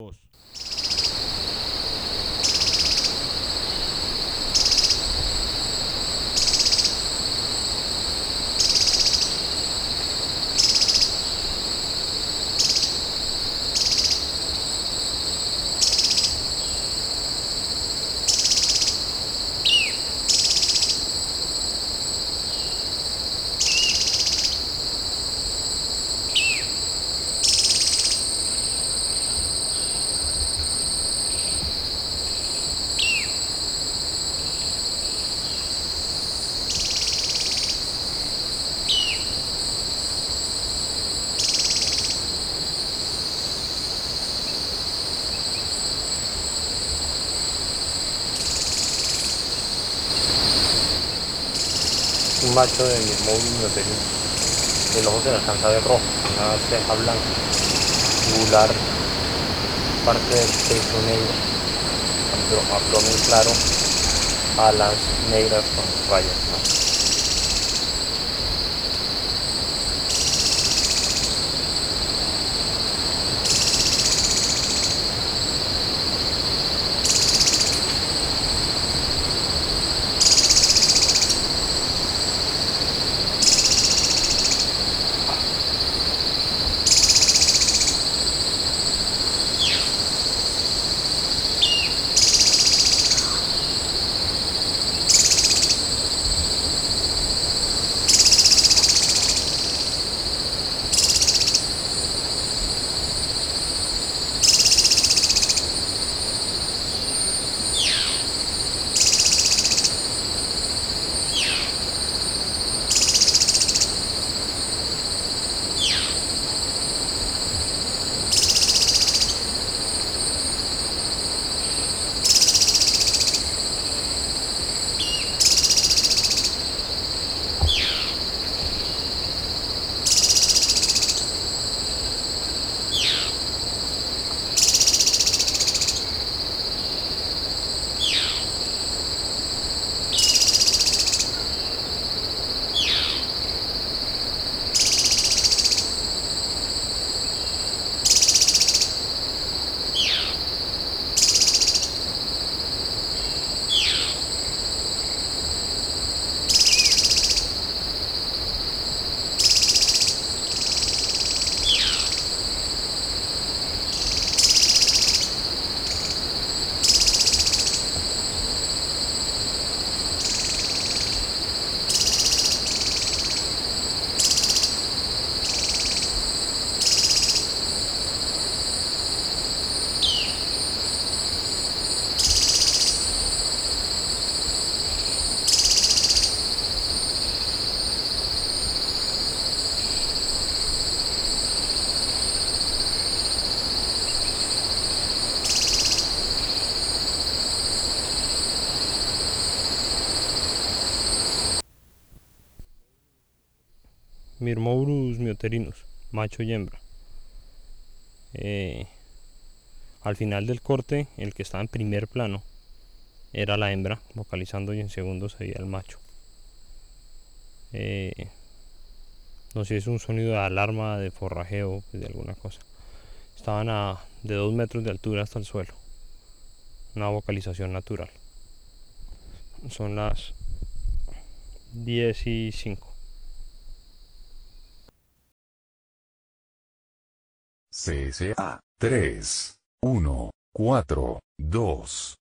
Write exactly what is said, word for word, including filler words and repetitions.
Dos. Un macho de Mirmorus meterino. El ojo se le alcanza a ver rojo, una ceja blanca, tubular, parte del pecho negro, abdomen claro, alas negras con rayas blancas. Myrmourus myoterinus, macho y hembra. Eh, al final del corte, el que estaba en primer plano era la hembra vocalizando y en segundo se veía el macho. Eh, no sé si es un sonido de alarma, de forrajeo, pues de alguna cosa. Estaban a de dos metros de altura hasta el suelo. Una vocalización natural. Son las diez y cinco. C S A tres uno cuatro dos